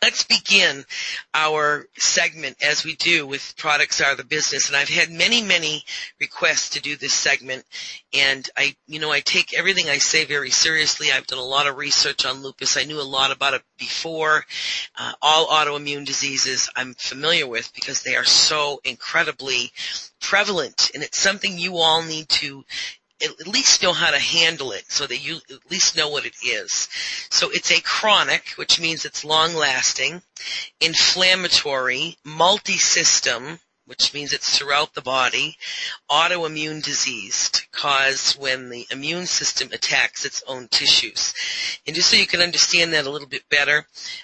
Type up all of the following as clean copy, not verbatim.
let's begin our segment as we do with Products Are the Business. And I've had many requests to do this segment. And I take everything I say very seriously. I've done a lot of research on lupus. I knew a lot about it before. All autoimmune diseases I'm familiar with because they are so incredibly prevalent. And it's something you all need to at least know how to handle it so that you at least know what it is. So it's a chronic, which means it's long-lasting, inflammatory, multi-system, which means it's throughout the body, autoimmune disease caused when the immune system attacks its own tissues. And just so you can understand that a little bit better,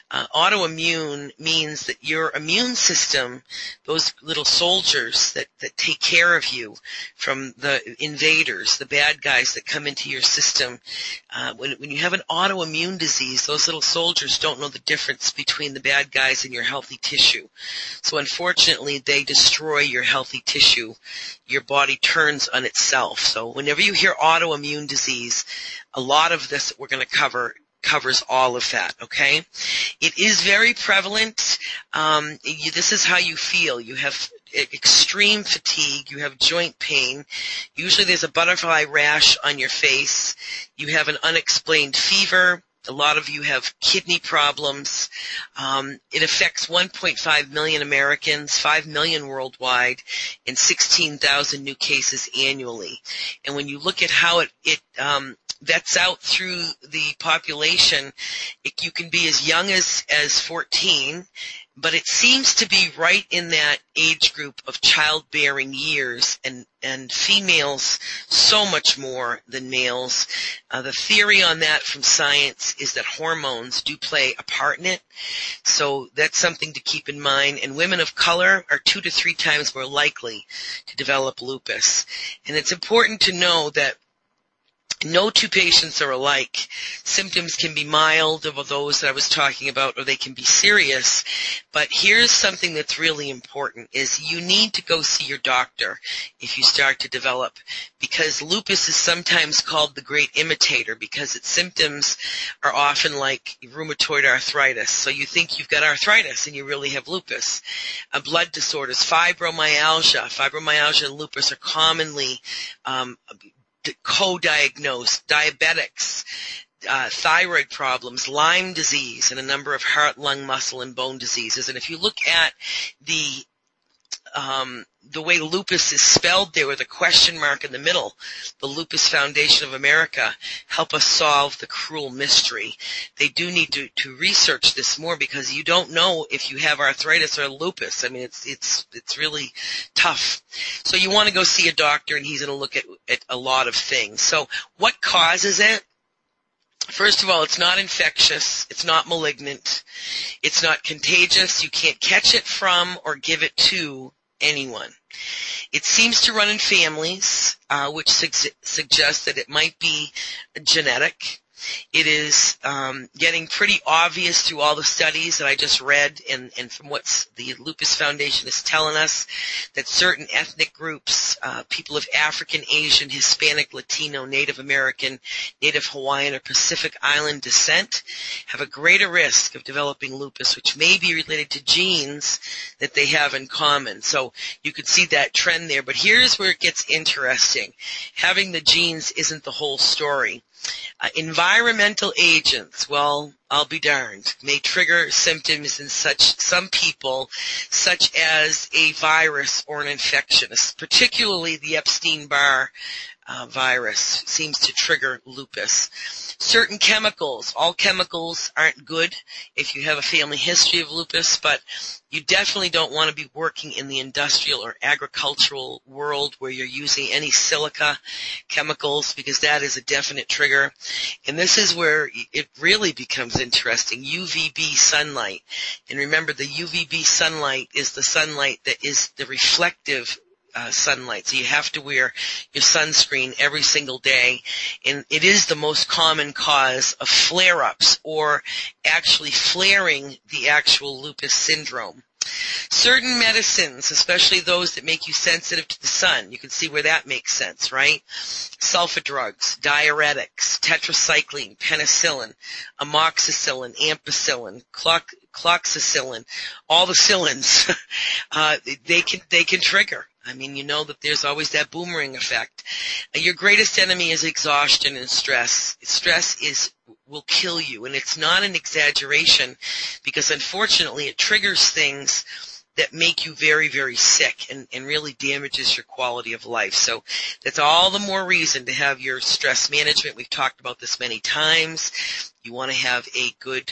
autoimmune means that your immune system, those little soldiers that take care of you from the invaders, the bad guys that come into your system, when you have an autoimmune disease, those little soldiers don't know the difference between the bad guys and your healthy tissue. So unfortunately, they destroy your healthy tissue. Your body turns on itself. So whenever you hear autoimmune disease, a lot of this that we're going to cover covers all of that, okay? It is very prevalent. This is how you feel. You have extreme fatigue. You have joint pain. Usually there's a butterfly rash on your face. You have an unexplained fever. A lot of you have kidney problems. It affects 1.5 million Americans, 5 million worldwide, and 16,000 new cases annually. And when you look at how it vets out through the population, you can be as young as 14, but it seems to be right in that age group of childbearing years, and females so much more than males. The theory on that from science is that hormones do play a part in it, so that's something to keep in mind. And women of color are 2 to 3 times more likely to develop lupus. And it's important to know that no two patients are alike. Symptoms can be mild of those that I was talking about, or they can be serious. But here's something that's really important, is you need to go see your doctor if you start to develop, because lupus is sometimes called the great imitator because its symptoms are often like rheumatoid arthritis. So you think you've got arthritis and you really have lupus. Blood disorders, fibromyalgia and lupus are commonly co-diagnosed. Diabetics, thyroid problems, Lyme disease, and a number of heart, lung, muscle, and bone diseases. And if you look at the way lupus is spelled there with a question mark in the middle, the Lupus Foundation of America, help us solve the cruel mystery. They do need to research this more because you don't know if you have arthritis or lupus. I mean, it's really tough. So you want to go see a doctor, and he's going to look at a lot of things. So what causes it? First of all, it's not infectious. It's not malignant. It's not contagious. You can't catch it from or give it to anyone. It seems to run in families, which suggests that it might be genetic. It is getting pretty obvious through all the studies that I just read and from what the Lupus Foundation is telling us, that certain ethnic groups, people of African, Asian, Hispanic, Latino, Native American, Native Hawaiian, or Pacific Island descent have a greater risk of developing lupus, which may be related to genes that they have in common. So you could see that trend there. But here's where it gets interesting. Having the genes isn't the whole story. Environmental agents, well, I'll be darned, may trigger symptoms in some people, such as a virus or an infection. Particularly the Epstein-Barr virus seems to trigger lupus. Certain chemicals, all chemicals aren't good if you have a family history of lupus, but you definitely don't want to be working in the industrial or agricultural world where you're using any silica chemicals, because that is a definite trigger. And this is where it really becomes interesting, UVB sunlight. And remember, the UVB sunlight is the sunlight that is the reflective sunlight. So you have to wear your sunscreen every single day. And it is the most common cause of flare-ups or actually flaring the actual lupus syndrome. Certain medicines, especially those that make you sensitive to the sun, you can see where that makes sense, right? Sulfa drugs, diuretics, tetracycline, penicillin, amoxicillin, ampicillin, cloxacillin, all the cillins, they can trigger. I mean, you know that there's always that boomerang effect. Your greatest enemy is exhaustion and stress. Stress will kill you, and it's not an exaggeration, because unfortunately it triggers things that make you very, very sick and really damages your quality of life. So that's all the more reason to have your stress management. We've talked about this many times. You want to have a good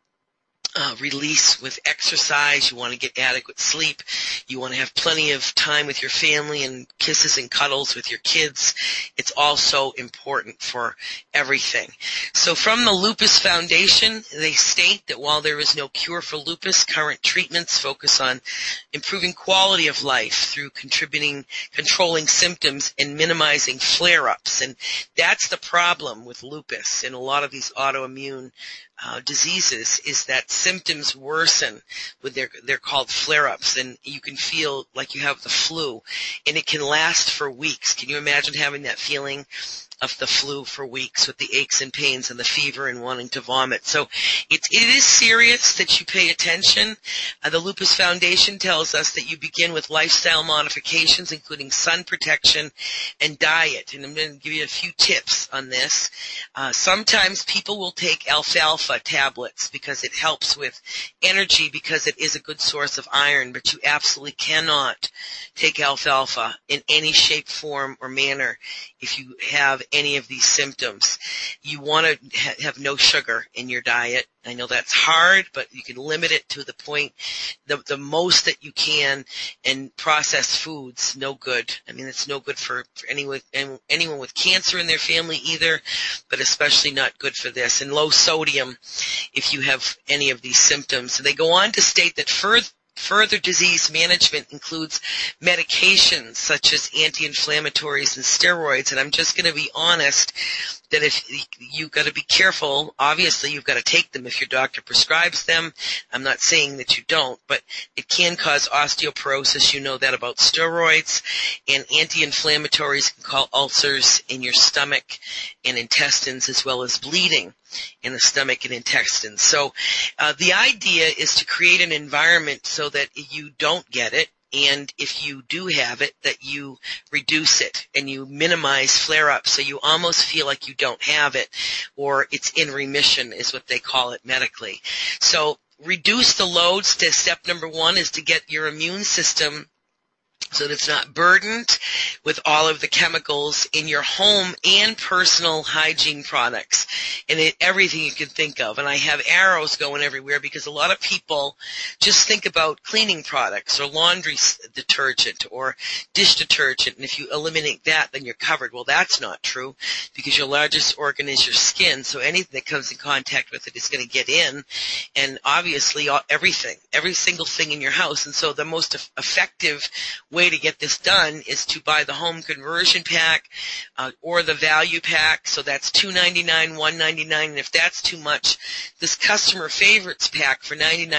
release with exercise. You want to get adequate sleep. You want to have plenty of time with your family and kisses and cuddles with your kids. It's also important for everything. So from the Lupus Foundation, they state that while there is no cure for lupus, current treatments focus on improving quality of life through controlling symptoms and minimizing flare-ups. And that's the problem with lupus and a lot of these autoimmune diseases, is that symptoms worsen with they're called flare-ups, and you can feel like you have the flu, and it can last for weeks. Can you imagine having that feeling of the flu for weeks with the aches and pains and the fever and wanting to vomit? So it is serious that you pay attention. The Lupus Foundation tells us that you begin with lifestyle modifications, including sun protection and diet. And I'm going to give you a few tips on this. Sometimes people will take alfalfa tablets because it helps with energy, because it is a good source of iron, but you absolutely cannot take alfalfa in any shape, form, or manner if you have any of these symptoms. You want to have no sugar in your diet. I know that's hard, but you can limit it to the point, the most that you can. And processed foods, no good. I mean, it's no good for anyone with cancer in their family either, but especially not good for this. And low sodium if you have any of these symptoms. So they go on to state that further disease management includes medications such as anti-inflammatories and steroids. And I'm just going to be honest that if you've got to be careful, obviously you've got to take them if your doctor prescribes them. I'm not saying that you don't, but it can cause osteoporosis. You know that about steroids. And anti-inflammatories can cause ulcers in your stomach and intestines, as well as bleeding in the stomach and intestines. So the idea is to create an environment so that you don't get it, and if you do have it, that you reduce it and you minimize flare-ups, so you almost feel like you don't have it, or it's in remission is what they call it medically. So reduce the loads. To step number one is to get your immune system so that it's not burdened with all of the chemicals in your home and personal hygiene products and everything you can think of. And I have arrows going everywhere because a lot of people just think about cleaning products or laundry detergent or dish detergent, and if you eliminate that, then you're covered. Well, that's not true, because your largest organ is your skin, so anything that comes in contact with it is going to get in, and obviously everything, every single thing in your house. And so the most effective way to get this done is to buy the home conversion pack or the value pack. So that's $2.99, $1.99, and if that's too much, this customer favorites pack for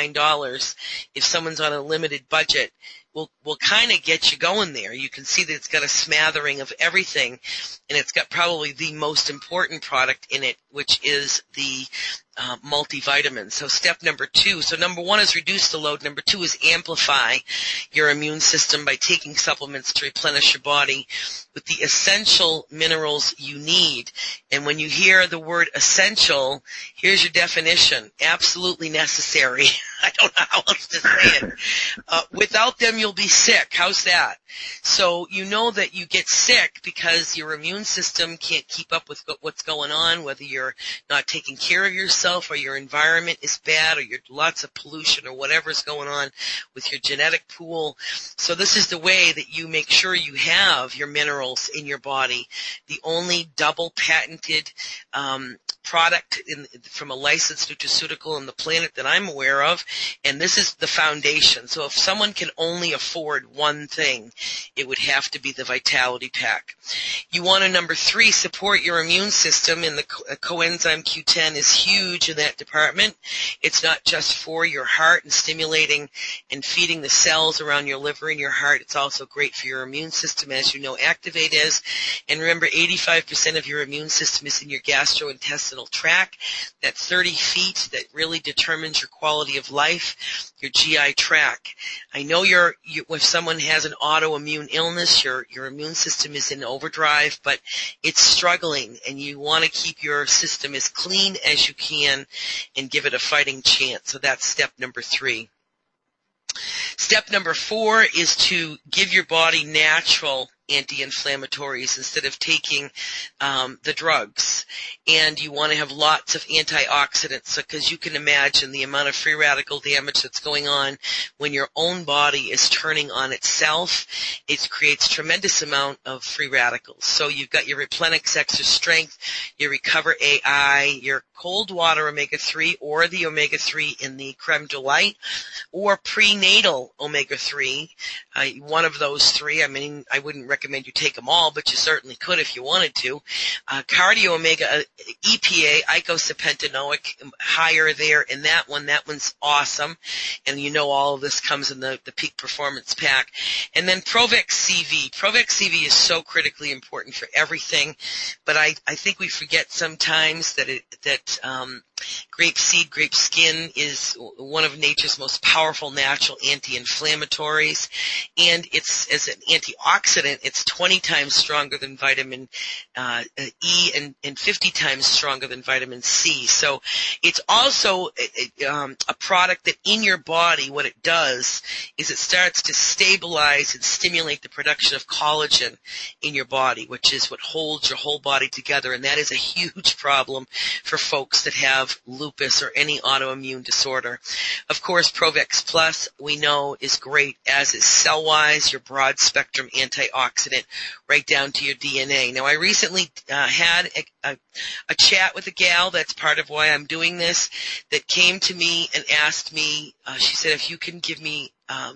$99, if someone's on a limited budget, will kind of get you going there. You can see that it's got a smattering of everything, and it's got probably the most important product in it, which is the multivitamin. So step number two. So number one is reduce the load. Number two is amplify your immune system by taking supplements to replenish your body with the essential minerals you need. And when you hear the word essential, here's your definition: absolutely necessary. I don't know how else to say it. Without them, you'll be sick. How's that? So you know that you get sick because your immune system can't keep up with what's going on, whether you're not taking care of yourself or your environment is bad or you're lots of pollution or whatever's going on with your genetic pool. So this is the way that you make sure you have your minerals in your body. The only double patented product from a licensed nutraceutical on the planet that I'm aware of, and this is the foundation. So if someone can only afford one thing, it would have to be the Vitality Pack. You want to, number 3, support your immune system, and the coenzyme Q10 is huge in that department. It's not just for your heart and stimulating and feeding the cells around your liver and your heart. It's also great for your immune system, as you know Activate is. And remember, 85% of your immune system is in your gastrointestinal tract. That 30 feet that really determines your quality of life, your GI tract. I know if someone has an autoimmune illness, your immune system is in overdrive, but it's struggling, and you want to keep your system as clean as you can and give it a fighting chance. So that's step number 3. Step number 4 is to give your body natural anti-inflammatories instead of taking the drugs. And you want to have lots of antioxidants, because you can imagine the amount of free radical damage that's going on when your own body is turning on itself. It creates tremendous amount of free radicals. So you've got your Replenix Extra Strength, your Recover AI, your cold water omega-3, or the omega-3 in the Creme de Light, or prenatal omega-3, one of those 3. I mean, I wouldn't recommend you take them all, but you certainly could if you wanted to. Cardio Omega EPA, icosapentaenoic, higher there in that one's awesome. And you know all of this comes in the Peak Performance Pack. And then Provex CV. Provex CV is so critically important for everything, but I think we forget sometimes that grape seed, grape skin is one of nature's most powerful natural anti-inflammatories, and it's, as an antioxidant, it's 20 times stronger than vitamin E and 50 times stronger than vitamin C. So it's also a product that in your body, what it does is it starts to stabilize and stimulate the production of collagen in your body, which is what holds your whole body together, and that is a huge problem for folks that have lupus or any autoimmune disorder. Of course, Provex Plus, we know, is great, as is Cellwise, your broad-spectrum antioxidant, right down to your DNA. Now, I recently had a chat with a gal, that's part of why I'm doing this, that came to me and asked me, she said, if you can give me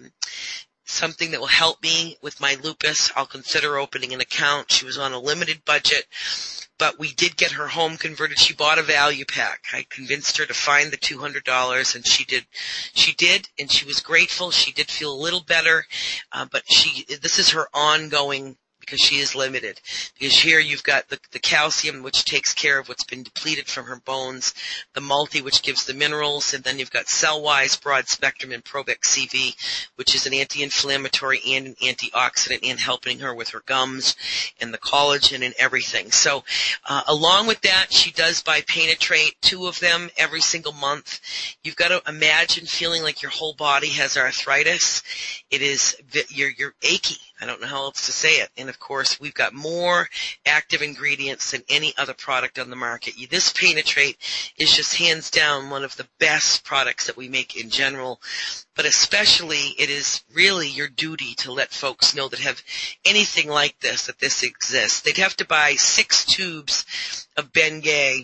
something that will help me with my lupus, I'll consider opening an account. She was on a limited budget, but we did get her home converted. She bought a value pack. I convinced her to find the $200, and she did, and she was grateful. She did feel a little better, but this is her ongoing, because she is limited. Because here you've got the calcium, which takes care of what's been depleted from her bones, the multi, which gives the minerals, and then you've got Cellwise, broad spectrum, and Provex CV, which is an anti-inflammatory and an antioxidant, and helping her with her gums and the collagen and everything. So along with that, she does buy Penetrate, 2 of them every single month. You've got to imagine feeling like your whole body has arthritis. It is, you're achy. I don't know how else to say it. And of course, we've got more active ingredients than any other product on the market. This Penetrate is just hands down one of the best products that we make in general, but especially it is really your duty to let folks know that have anything like this, that this exists. They'd have to buy 6 tubes of Bengay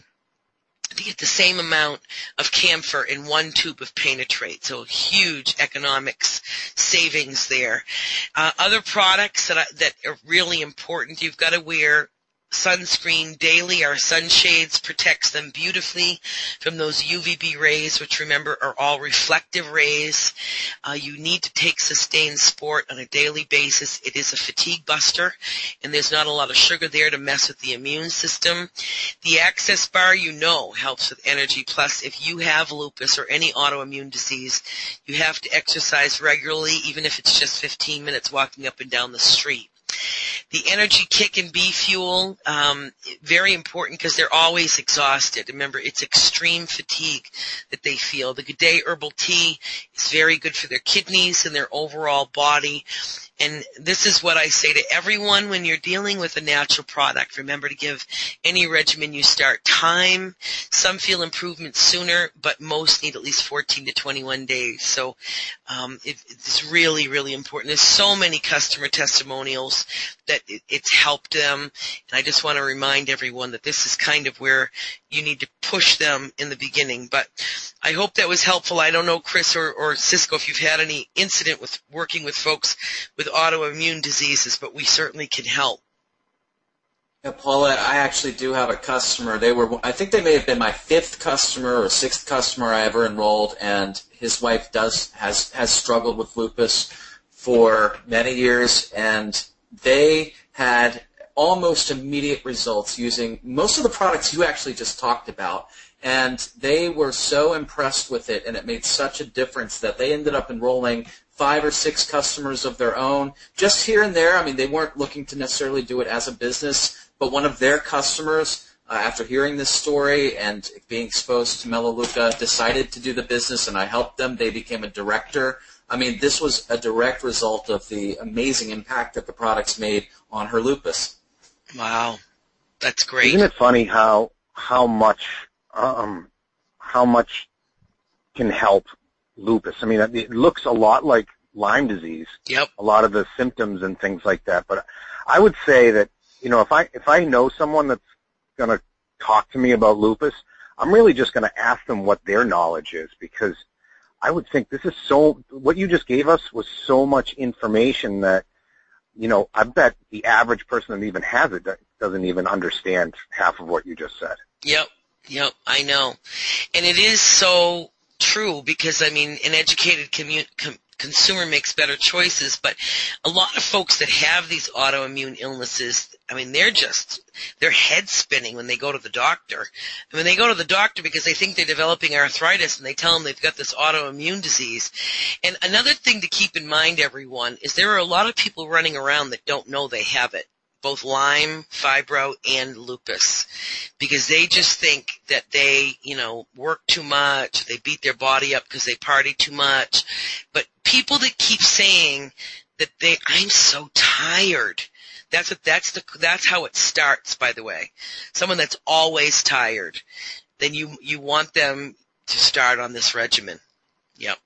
to get the same amount of camphor in 1 tube of Penetrate. So huge economics savings there. Other products that are really important, you've got to wear sunscreen daily. Our sunshades protects them beautifully from those UVB rays, which remember are all reflective rays. You need to take Sustained Sport on a daily basis. It is a fatigue buster, and there's not a lot of sugar there to mess with the immune system. The Access Bar, helps with energy. Plus, if you have lupus or any autoimmune disease, you have to exercise regularly, even if it's just 15 minutes walking up and down the street. The Energy Kick and B Fuel, very important because they're always exhausted. Remember, it's extreme fatigue that they feel. The Good Day Herbal Tea is very good for their kidneys and their overall body. And this is what I say to everyone when you're dealing with a natural product. Remember to give any regimen you start time. Some feel improvement sooner, but most need at least 14 to 21 days. So it's really, really important. There's so many customer testimonials that it's helped them. And I just want to remind everyone that this is kind of where you need to push them in the beginning. But I hope that was helpful. I don't know, Chris or Cisco, if you've had any incident with working with folks with autoimmune diseases, but we certainly can help. Yeah, Paula, I actually do have a customer. I think they may have been my 5th customer or 6th customer I ever enrolled, and his wife has struggled with lupus for many years, and they had almost immediate results using most of the products you actually just talked about. And they were so impressed with it, and it made such a difference that they ended up enrolling 5 or 6 customers of their own, just here and there. I mean, they weren't looking to necessarily do it as a business, but one of their customers, after hearing this story and being exposed to Melaleuca, decided to do the business, and I helped them. They became a director. I mean, this was a direct result of the amazing impact that the products made on her lupus. Wow, that's great. Isn't it funny how much can help lupus? I mean, it looks a lot like Lyme disease. Yep. A lot of the symptoms and things like that. But I would say that, you know, if I know someone that's going to talk to me about lupus, I'm really just going to ask them what their knowledge is, because I would think what you just gave us was so much information that, you know, I bet the average person that even has it doesn't even understand half of what you just said. Yep, I know. And it is so true because, I mean, an educated consumer makes better choices, but a lot of folks that have these autoimmune illnesses, I mean, their head spinning when they go to the doctor. And when they go to the doctor because they think they're developing arthritis and they tell them they've got this autoimmune disease. And another thing to keep in mind, everyone, is there are a lot of people running around that don't know they have it, both Lyme, fibro, and lupus, because they just think that they, you know, work too much, they beat their body up because they party too much. But people that keep saying that I'm so tired, that's how it starts, by the way. Someone that's always tired, then you want them to start on this regimen. Yep.